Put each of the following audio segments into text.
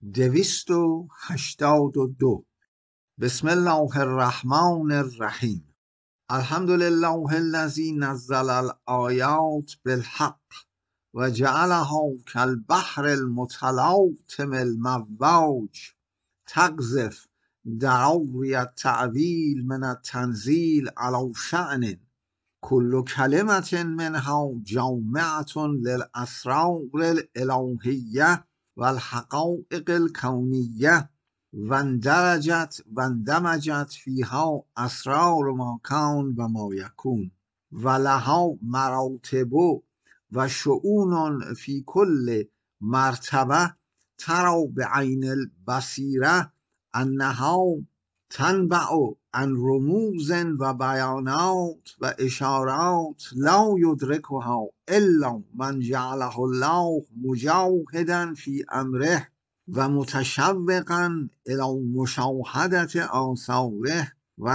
282. بسم الله الرحمن الرحیم. الحمد لله الذي نزل الآیات بالحق و جعلها كالبحر المتلاطم المواج تقذف دراوی التأویل من التنزیل على شأن كل كلمة منها جامعة للأسرار الإلهية والحقائق الكونية واندمجت فيها أسرار ما كان وما يكون ولها مراتب وشؤون في كل مرتبة ترى بعين البصيرة أنها تنبع عن رموز وبيانات وإشارات لا يدركها إلا من جعله الله مجاهدا في أمره ومتشوقا إلى مشاهدة آثاره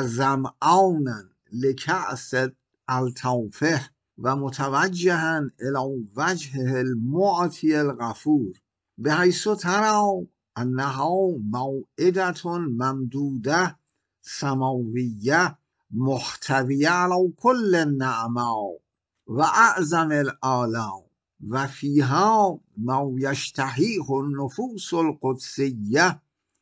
وظمآنا لكأس ألطافه ومتوجها إلى وجهه المعطي الغفور بحيث ترى أنها موئدة ممدودة سماوية محتوية على كل النعماء وأعظم الآلاء وفيها ما يشتهيه النفوس القدسية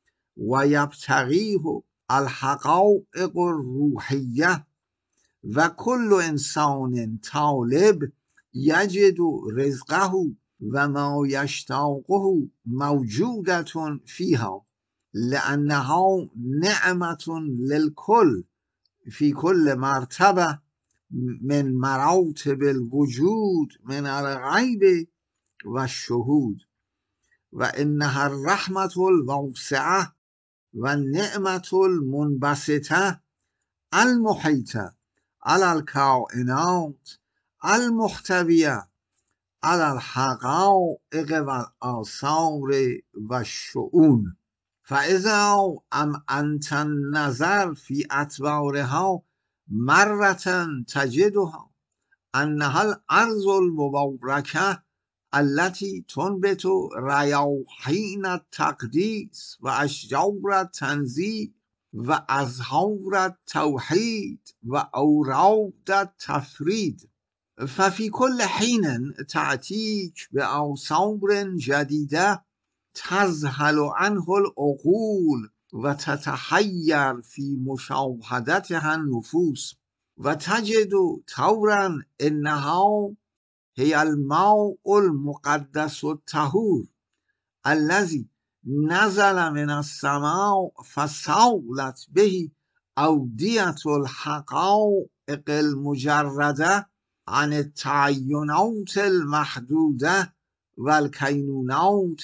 ويبتغيه الحقائق الروحية وكل إنسان طالب يجد رزقه وما يشتاقه موجودة فيها لأنها نعمة للكل في كل مرتبة من مراتب الوجود من الغيب والشهود وإنها الرحمة الواسعة والنعمة المنبسطة المحيطة على الكائنات المحتوية على الحقائق والآثار والشؤون فإذا أنت النظر في أطوارها مرة تجدها أنها الأرض المباركة التي تنبت رياحين التقديس وأشجار التنزيه وأزهار التوحيد وأوراد التفريد ففي كل حين تأتيك بأوصار جديدة تذهل عنه العقول وتتحير في مشاهدتها النفوس وتجد طورا إنها هي الماء المقدس الطهور الذي نزل من السماء فسالت به أودية الحقائق المجردة عن التعينات المحدودة والكينونات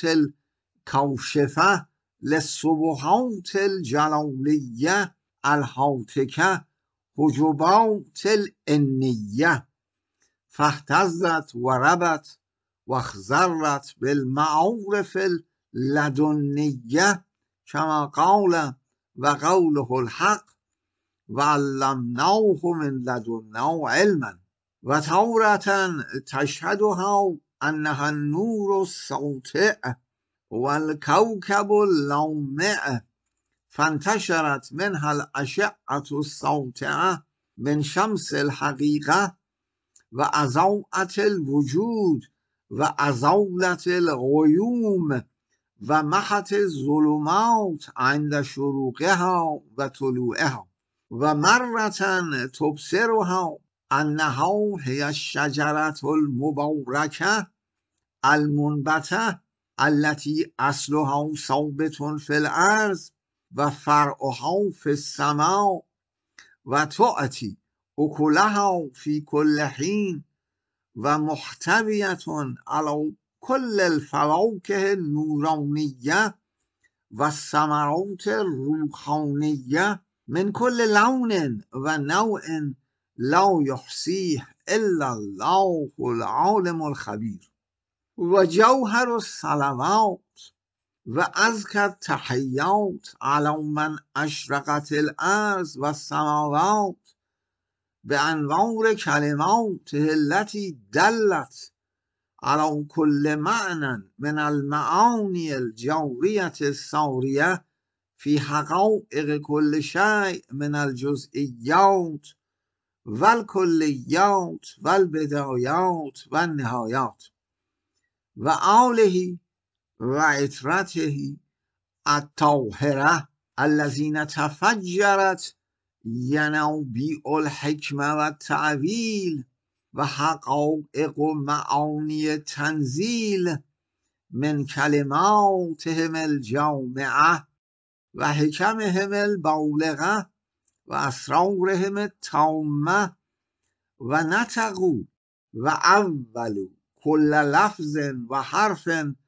الكاشفة للسبحات الجلالية الهاتكة حجبات الإنية فاهتزت وربت واخضرت بالمعارف اللدنية كما قال وقوله الحق وعلمناه من لدنا علما وتارة تشهدها أنها النور الساطع والكوكب اللامع فانتشرت منها الأشعة الساطعة من شمس الحقيقة وأضاءت الوجود وأزالت الغيوم ومحت الظلمات عند شروقها وطلوعها ومرة تبصرها أنها هي الشجرة المباركة المنبتة التي أصلها ثابت في الأرض وفرعها في السماء وتؤتي أكلها في كل حين ومحتوية على كل الفواكه النورانية والثمرات الروحانية من كل لون ونوع لا يحصيه إلا الله العالم الخبير وجوهر الصلوات وأزكى التحيات على من أشرقت الأرض والسماوات بأنوار كلماته التي دلت على كل معنى من المعاني الجورية السارية في حقائق كل شيء من الجزئيات والكليات والبدايات والنهايات وآله وعترته الطاهرة الذين تفجرت ينابيع الحكمة والتأويل وحقائق معاني التنزيل من كلماتهم الجامعة وحكمهم البالغة وأسرارهم التامة ونطقوا وأولوا كل لفظ وحرف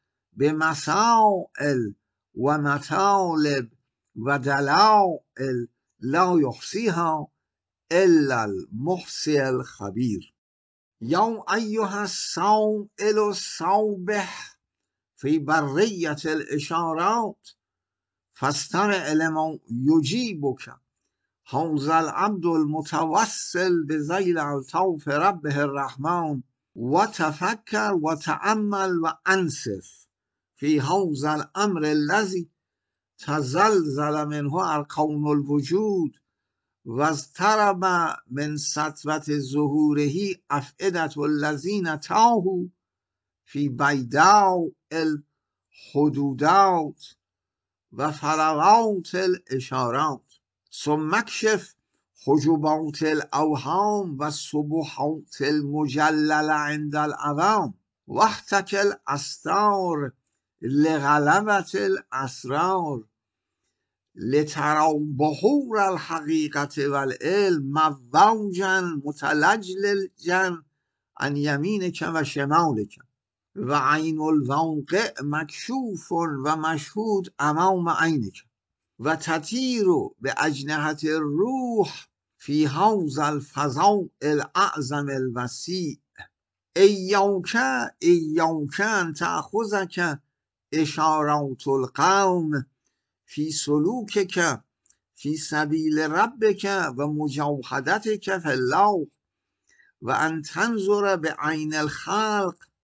بمسائل ومطالب ودلائل لا يحصيها إلا المحصي الخبير. يا أيها السائل الصابح في برية الإشارات فاستمع لما يجيبك هذا العبد المتوسل بذيل الطوف ربه الرحمن وتفكر وتأمل وأنصف في هذا الأمر الذي تزلزل منه أركان الوجود واضطرب من سطوة ظهوره أفئدة الذين تاهوا في بيداء الحدودات وفلوات الإشارات ثم اكشف حجبات الأوهام والسبحات المجللة عند العوام واحتك الأستار لغلبة الأسرار لترى بحور الحقيقة والعلم موجا متلجلجا عن يمينك وشمالك وعين الواقع مكشوف ومشهود أمام عينك وتطير بأجنحة الروح في هذا الفضاء الأعظم الوسيع إياك أن تأخذك إشارات القوم في سلوكك في سبيل ربك ومجاهدتك في الله وأن تنظر بعين الخلق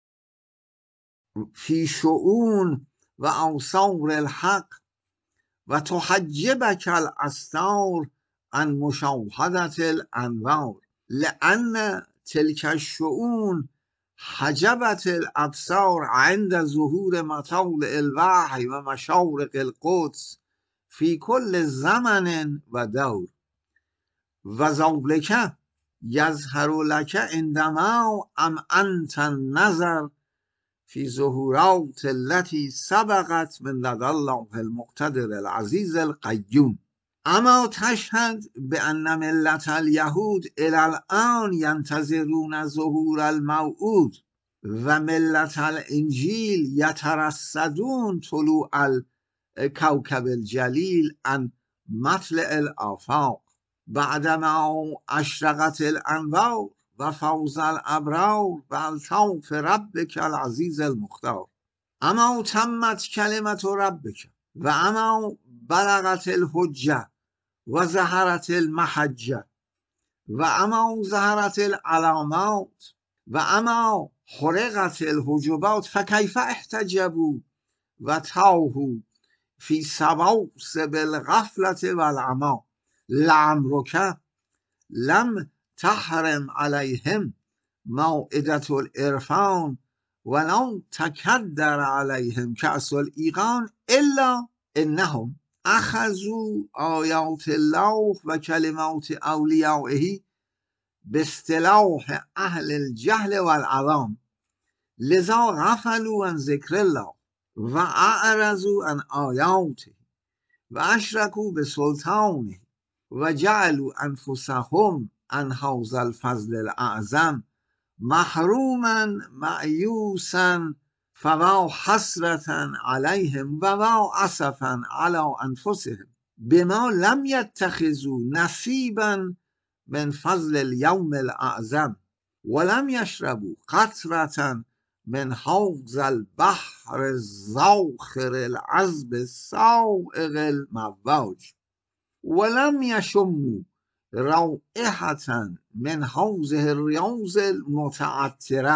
في شؤون وأوصار الحق وتحجبك الأستار عن مشاهدة الأنوار لأن تلك الشؤون حجبت الأبصار عند ظهور مطالع الوحي ومشارق القدس في كل زمن ودور وذلك يظهر لك عندما أنت النظر في ظهورات التي سبقت من لدى الله المقتدر العزيز القيوم. أما تشهد بأن ملة اليهود إلى الآن ينتظرون ظهور الموعود وملة الإنجيل يترصدون طلوع الكوكب الجليل عن مطلع الآفاق بعدما أشرقت الأنوار وفوز الأبرار بألطاف ربك العزيز المختار. أما تمت كلمة ربك وأما بلغت الحجة وظهرت المحجة وأما ظهرت العلامات وأما حرقت الحجبات فكيف احتجبوا وتاهوا في سباسب الغفلة والعمى لعمرك لم تحرم عليهم موعدة الإرفان ولو تكدر عليهم كأس الإيقان إلا إنهم أخذوا آيات الله وكلمات أوليائه باصطلاح أهل الجهل والعوام لذا غفلوا عن ذكر الله وأعرضوا عن آياته وأشركوا بسلطانه وجعلوا أنفسهم عن هذا الفضل الأعظم محروما مأيوسا فوا حسرة عليهم ووا أسفا على أنفسهم بما لم يتخذوا نصيبا من فضل اليوم الأعظم ولم يشربوا قطرة من حوض البحر الزاخر العذب السائغ المواج ولم يشموا رائحة من هذه الرياض المتعطرة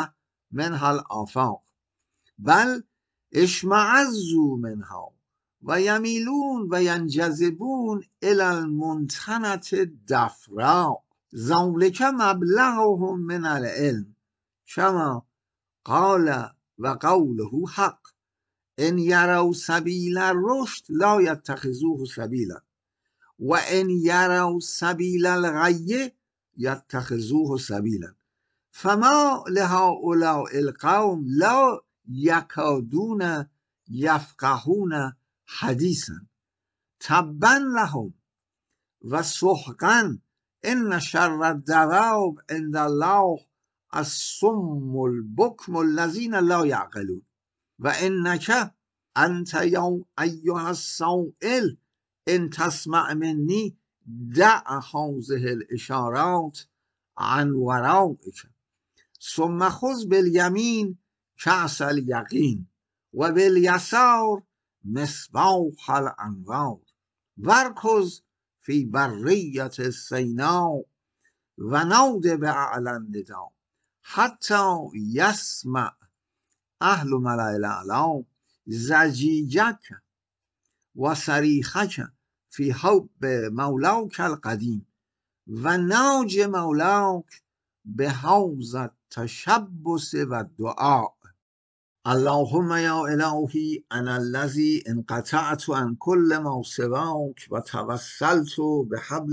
منها الآفاق بل اشمعزوا منها و یمیلون و ینجذبون الی المنتنة الدفراء ذلک مبلغهم من العلم کما قال و قوله حق ان یروا سبیل الرشد لا یتخذوه سبیلا و ان یروا سبیل الغی یتخذوه سبیلا فما لهؤلاء القوم لا یکادون یفقهون حدیثا تبا لهم و سحقا ان شر الدواب عند الله الصم البکم الذین لا یعقلون و انک انت یا ایها السائل ان تسمع منی دع هذه الاشارات عن ورائک ثم خذ بالیمین کأس الیقین و بالیسار مصباح الانوار وارکض فی بریة سیناء و نادی باعلی النداء حتی یسمع اهل ملأ الاعلی ضجیجک و صریخک فی حب مولاک القدیم و ناج مولاک به حوض التشبث و الدعاء اللهم یا الهی انا الذی انقطعت عن کل ما سواک و توسلت بحبل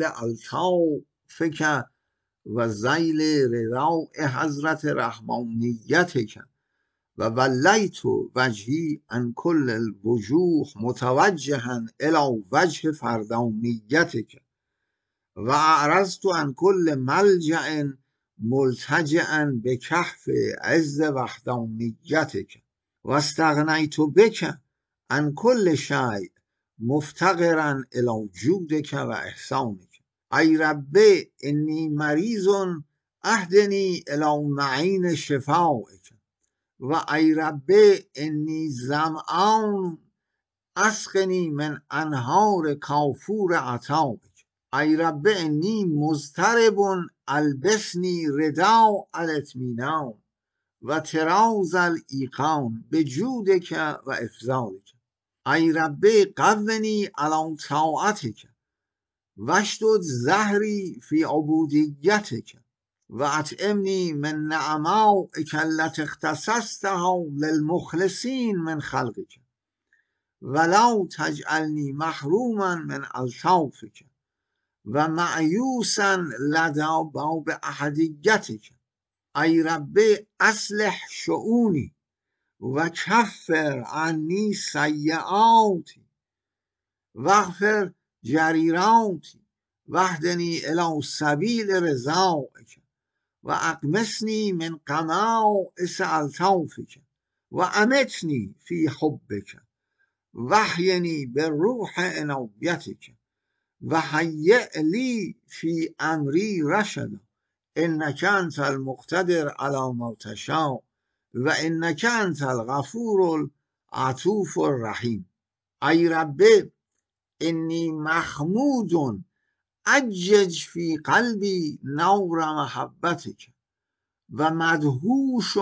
الطافک و ذیل رضاء حضرت رحمانیتک و ولیت وجهی عن کل الوجوه متوجها الی وجه فردانیتک و اعرضت عن کل ملجأ ملتجئا بکهف عز وحدانیتک و استغنیت بک عن کل شیء مفتقرا الی جودک و احسانک ای رب انی مریض اهدنی الی معین شفایک و ای رب انی ظمآن اسقنی من انهار کافور عطایک ای رب انی مضطرب البسنی رداء الاطمینان و طراز الایقان بجودک و افضالک ای رب قونی علی طاعتک واشدد ظهری فی عبودیتک و اطعمنی من نعمائک التي اختصصتها للمخلصین من خلقک ولا تجعلنی محروما من الطافک و معیوسا لدی باب احدیتک ای رب اصلح شؤونی و کفر عنی سیئاتی واغفر جریراتی واهدنی الی سبیل رضایک و اغمسنی من غمائس الطافک و امتنی فی حبک واحینی بالروح عنایتک و هیئ لی فی امری رشدا انک انت المقتدر علی ما تشاء و انک انت الغفور العطوف الرحیم ای رب انی مخمود اجج فی قلبی نور محبتک و مدهوش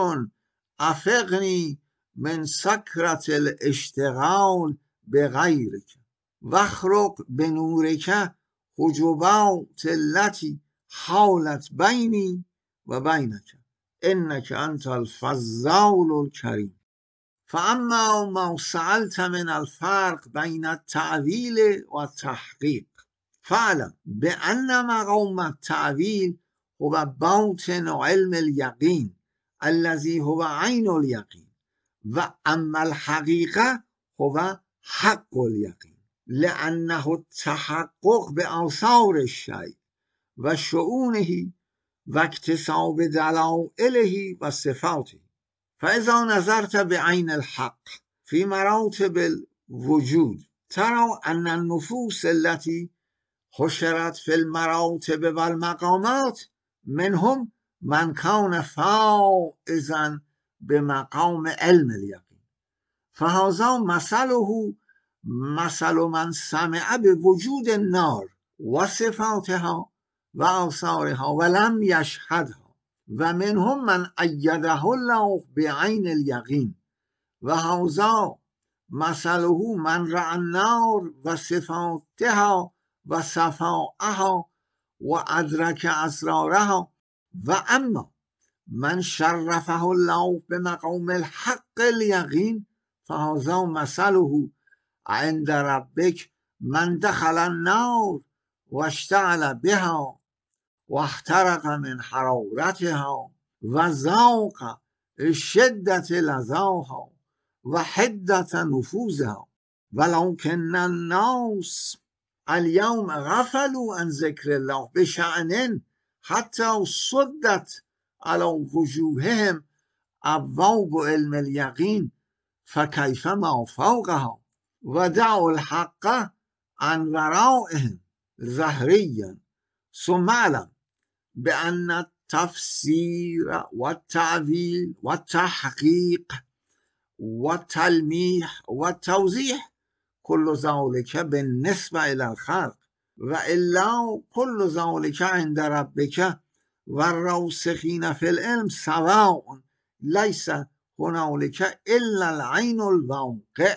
افقنی من سکرة الاشتغال بغیرک واخرق بنورک حجبات التي حالت بینی و بینک انک انت الفضال الکریم فاما ما سألت من الفرق بین التأویل و التحقیق فاعلم بان مقام التأویل هو باطن علم الیقین الذي هو عین الیقین و اما الحقیقه هو حق الیقین لانه التحقق بآثار الشیء و شؤونه و اکتساب دلائله و صفاته فاذا نظرت بعین الحق فی مراتب الوجود ترى ان النفوس التي حشرت فی المراتب و المقامات منهم من کان فائزا بمقام علم الیقین فهذا مثله مثل من سمع بوجود النار و صفاتها و آثارها ولم یشهدها و منهم من ایده الله بعین الیقین و هذا مثله من رأى النار و صفاتها و صفاءها و ادرک اسرارها و اما من شرفه الله بمقام الحق الیقین فهذا مثله عند ربک من دخل النار و اشتعل بها و احترق من حرارتها و ذاق شدت لظاها و حدت نفوذها ولكن الناس اليوم غفلوا عن ذکر الله بشأن حتی صدت على وجوههم ابواب علم الیقین فکیف ما فوقها و دعوا الحق عن ورائهم ظهریا ثم اعلم بأن التفسير والتعويل والتحقيق والتلميح والتوضيح كل ذلك بالنسبة إلى الخلق وإلا كل ذلك عند ربك والراسخين في العلم سواء ليس هنالك إلا العين الواقع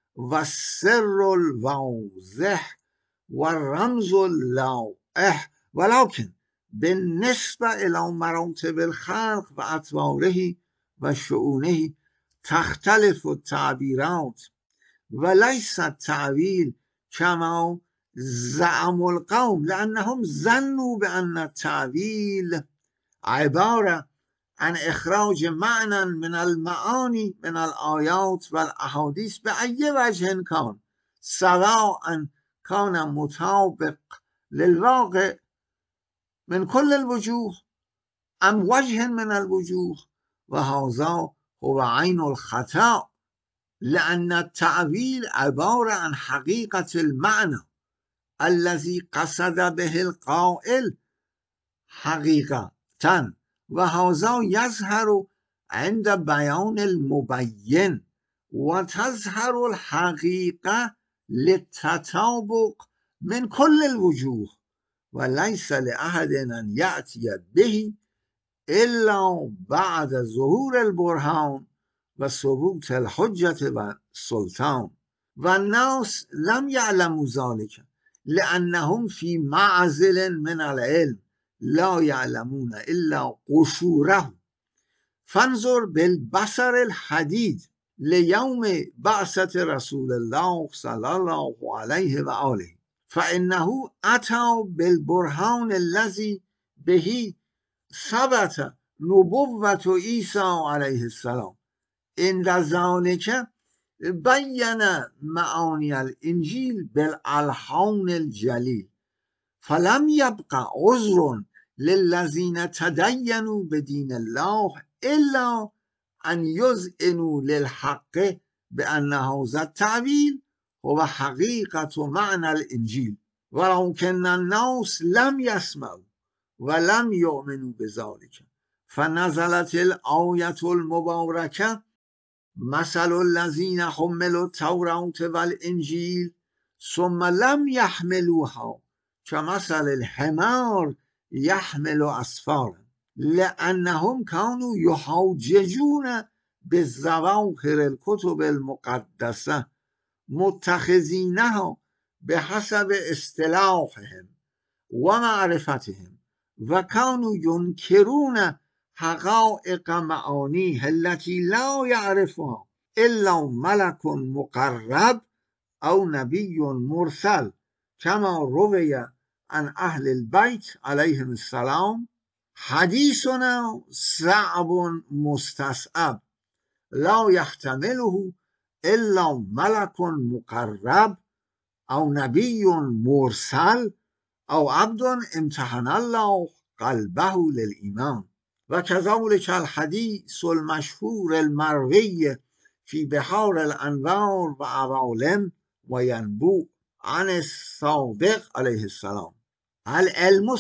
والسر الواضح والرمز اللائح ولكن بالنسبة إلى مراتب الخلق وأطواره وشؤونه تختلف التعبيرات وليس التعويل كما زعم القوم لأنهم ظنوا بأن التعويل عبارة عن إخراج معنى من المعاني من الآيات والأحاديث بأي وجه كان سواء كان مطابق للواقع من كل الوجوه أم وجه من الوجوه وهذا هو عين الخطأ لأن التعويل عبارة عن حقيقة المعنى الذي قصد به القائل حقيقة وهذا يظهر عند بيان المبين وتظهر الحقيقة للتطابق من كل الوجوه وليس لأحد أن يأتي به إلا بعد ظهور البرهان وثبوت الحجة والسلطان والناس لم يعلموا ذلك لأنهم في معزل من العلم لا يعلمون إلا قشوره فانظر بالبصر الحديد ليوم بعثة رسول الله صلى الله عليه وآله فإنه أتى بالبرهان الذي به ثبت نبوة عيسى عليه السلام عند ذلك بين معاني الإنجيل بالألحان الجليل فلم يبقى عذر للذين تدينوا بدين الله إلا أن يذعنوا للحق بأن هذا التعبير هو حقيقة معنى الإنجيل ولكن الناس لم يسمعوا ولم يؤمنوا بذلك فنزلت الآية المباركة مثل الذين حملوا التوراة والإنجيل ثم لم يحملوها كمثل الحمار يحمل أسفارا لأنهم كانوا يحاججون بالظواهر الكتب المقدسة متخذينها بحسب اصطلاحهم ومعرفتهم وكانوا ينكرون حقائق معانيه التي لا يعرفها إلا ملك مقرب أو نبي مرسل كما روي عن أهل البيت عليهم السلام حديثنا صعب مستصعب لا يحتمله إلا ملك مقرب أو نبي مرسل أو عبد امتحن الله قلبه للإيمان وكذلك الحديث المشهور المروي في بحار الأنوار وعوالم وينبوء عن الصادق عليه السلام العلم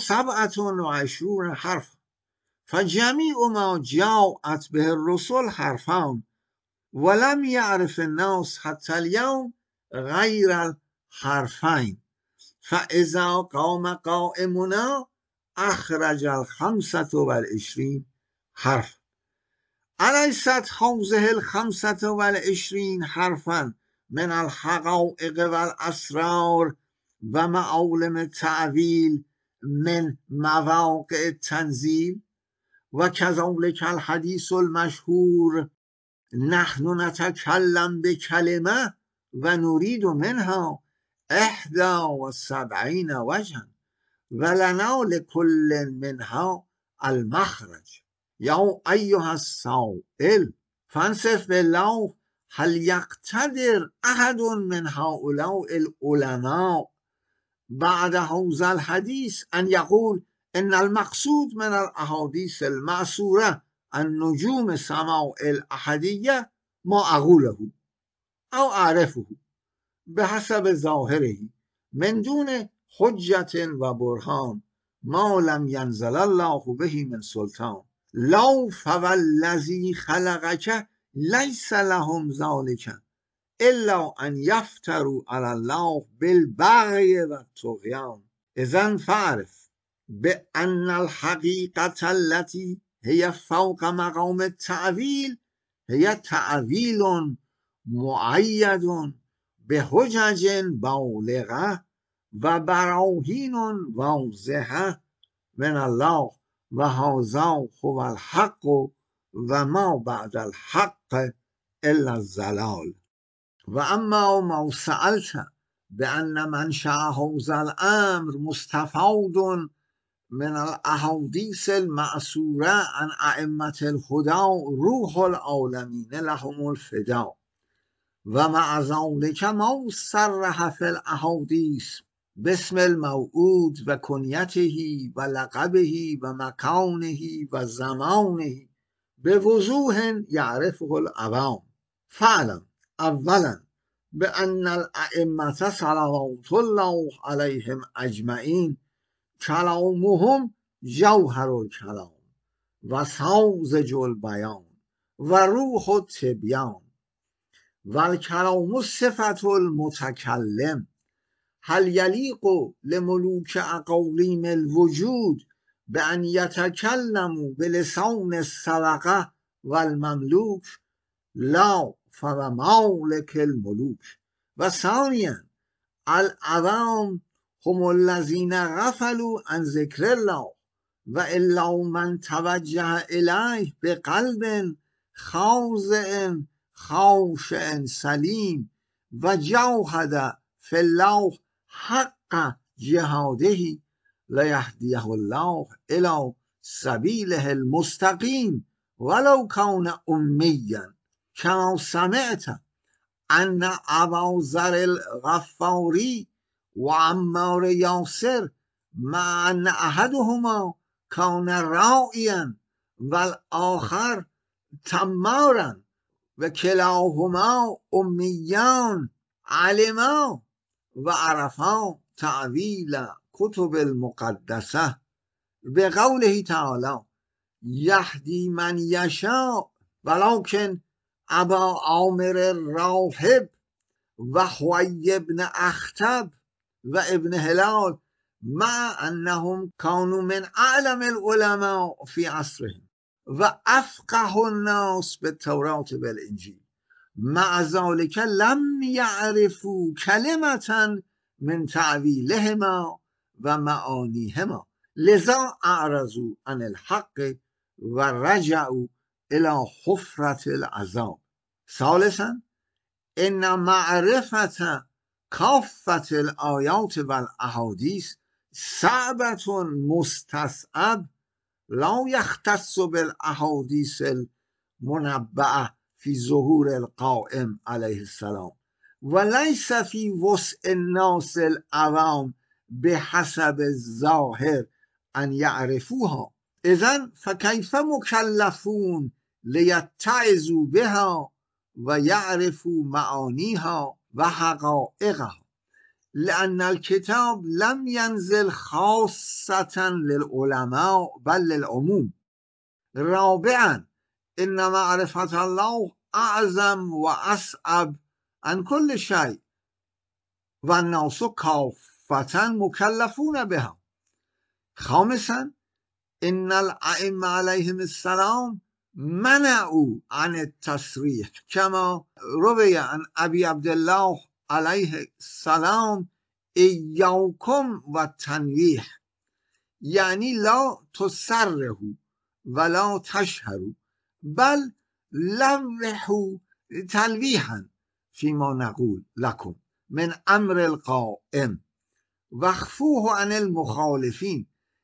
27 حرف فجميع ما جاءت به الرسل حرفان ولم يعرف الناس حتى اليوم غير الحرفين فإذا قام قائمنا أخرج 25 حرف. أليست هذه 25 حرفا من الحقائق والأسرار ومعالم التأويل من مواقع التنزيل؟ وكذلك الحديث المشهور نحن نتكلم بكلمة ونريد منها 71 وجها ولنا لكل منها المخرج. يا أيها السائل فانصف بالله، هل يقتدر أحد من هؤلاء العلماء بعد هذا الحديث أن يقول إن المقصود من الأحاديث المأثورة النجوم السماء الأحدية ما أقوله أو أعرفه بحسب ظاهره من دون حجة وبرهان ما لم ينزل الله به من سلطان؟ لو فوالذي خلقك ليس لهم ذلك إلا أن يفتروا على الله بالبغي والطغيان. إذن فاعرف بأن الحقيقة التي هي فوق مقام التأويل هي تأويل مؤيد بحجج بالغة وبراهين واضحة من الله، وهذا هو الحق وما بعد الحق إلا الضلال. وأما ما سألت بأن منشأ هذا الأمر مستفاد من الأحاديث المأثورة عن أئمة الهدى روح العالمين لهم الفداء، ومع ذلك ما صرح في الأحاديث باسم الموعود وكنيته ولقبه ومكانه وزمانه بوضوح يعرفه العوام. فاعلم أولا بأن الأئمة صلوات الله عليهم أجمعين كلامهم جوهر الكلام وساذج البيان وروح التبيان، والكلام صفة المتكلم. هل يليق لملوك أقاليم الوجود بأن يتكلموا بلسان السلطة والمملوك؟ لا، فمالك الملوك. وثانيا العوام هم الذين غفلوا عن ذكر الله، وإلا من توجه إليه بقلب خاضع خاشع سليم وجاهد في الله حق جهاده ليهديه الله إلى سبيله المستقيم ولو كان أميا. كما سمعت أن أبا ذر الغفاري وعمار ياسر مع أن أحدهما كان راعيا والآخر تمارا وكلاهما أميان علما وعرفا تأويل كتب المقدسة بقوله تعالى يهدي من يشاء، ولكن أبا عامر الراهب وحوي بن أخطب وابن هلال مع أنهم كانوا من أعلم العلماء في عصرهم وأفقه الناس بالتوراة والإنجيل، مع ذلك لم يعرفوا كلمة من تأويلهما ومعانيهما، لذا أعرضوا عن الحق ورجعوا إلى حفرة العذاب. ثالثا إن معرفة كافة الآيات والأحاديث صعبة مستصعب لا يختص بالأحاديث المنبأة في ظهور القائم عليه السلام، وليس في وسع الناس العوام بحسب الظاهر أن يعرفوها. إذن فكيف مكلفون ليتعظوا بها ويعرفوا معانيها وحقائقها؟ لأن الكتاب لم ينزل خاصة للعلماء بل للعموم. رابعا إن معرفة الله أعظم وأصعب عن كل شيء والناس كافة مكلفون بها. خامسا ان الائمه علیهم السلام منعوا عن التصریح کما روی عن ابی عبدالله علیه السلام ایاکم و تنویح، یعنی لا تصرحوا ولا تشهروا بل لوحوا تلویحا فيما نقول لكم من امر القائم واخفوه عن المخالفین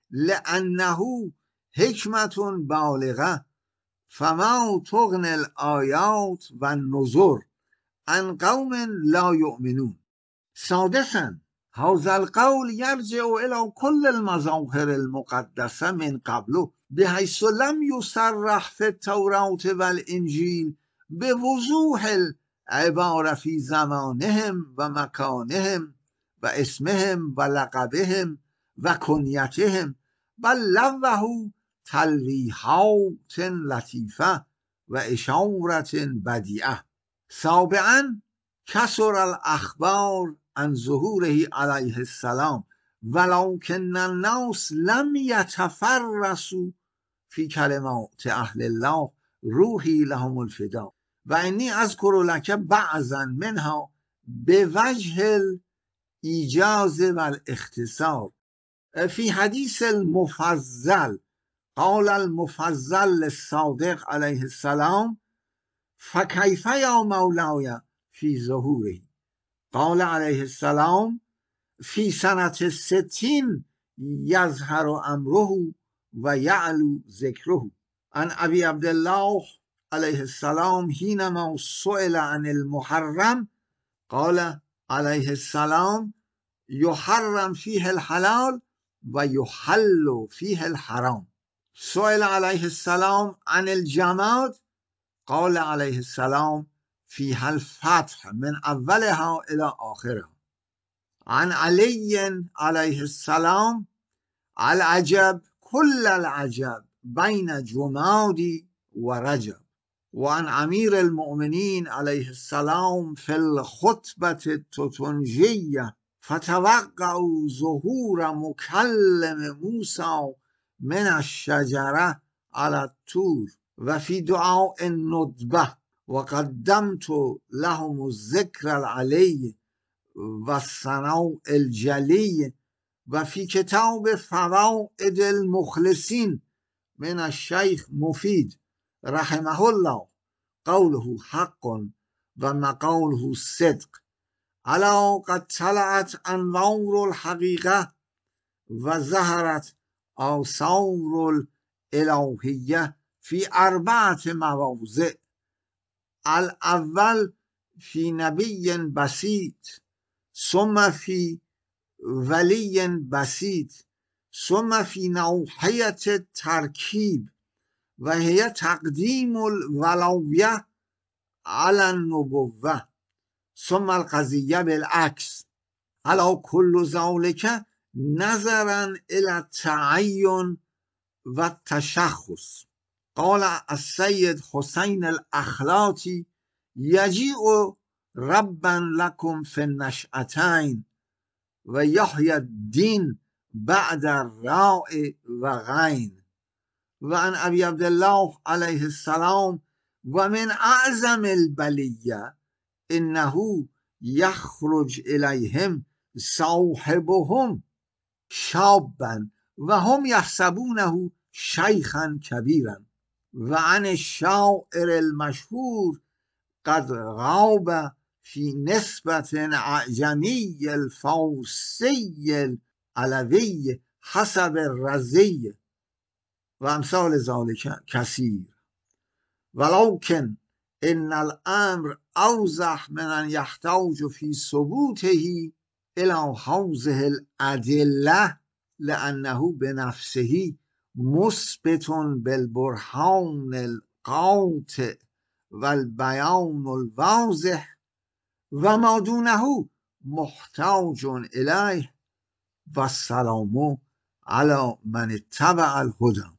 لانه حکمت بالغه فما تغنی الآیات و النذر عن قوم لا یؤمنون. سادسا هذا القول يرجع إلى كل المظاهر المقدسة من قبله بحيث لم يصرح في التوراة والإنجيل بوضوح العبارة في زمانهم ومكانهم واسمهم ولقبهم وكنيتهم بل لوحوا تلويحات لطيفة وإشارة بديعة. سابعا كسر الأخبار عن ظهوره عليه السلام ولكن الناس لم يتفرسوا في كلمات أهل الله روحي لهم الفداء وإني أذكر لك بعضا منها بوجه الإيجاز والاختصار. في حديث المفضل قال المفضل للصادق عليه السلام فكيف يا مولاي في ظهوره؟ قال عليه السلام في سنة 60 يظهر أمره ويعلو ذكره. عن أبي عبد الله عليه السلام حينما سئل عن المحرم قال عليه السلام يحرم فيه الحلال ويحل فيه الحرام. سئل عليه السلام عن الجماد قال عليه السلام فيها الفتح من أولها إلى آخرها. عن علي عليه السلام العجب كل العجب بين جمادي ورجب. وعن أمير المؤمنين عليه السلام في الخطبة التتنجية فتوقعوا ظهور مكلم موسى من الشجرة على الطور وفي دعاء الندبة وقدمت لهم الذكر العلي والثناء الجلي. وفي كتاب فوائد المخلصين من الشيخ مفيد رحمه الله قوله حق ومقوله صدق ألا قد طلعت أنوار الحقيقة وظهرت آثار الإلهية في 4 مواضع. الأول في نبي بسيط ثم في ولي بسيط ثم في نوحية التركيب وهي تقديم الولوية على النبوة ثم القضية بالعكس على كل ذلك نظرا إلى التعين والتشخص. قال السيد حسين الأخلاطي يجيء ربا لكم في النشأتين ويحيى الدين بعد الراء وغين. وعن أبي عبد الله عليه السلام ومن أعظم البلية إنه يخرج إليهم صاحبهم شابا وهم يحسبونه شيخا كبيرا. وعن الشاعر المشهور قد غاب في نسبة أعجمي الفارسي العلوي حسب الرزي وأمثال ذلك كثير. ولكن إن الأمر أوضح من أن يحتاج في ثبوته إلى حوزه الأدلة لأنه بنفسه مثبت بالبرهان القاطع والبيان الواضح وما دونه محتاج إليه والسلام على من اتبع الهدى.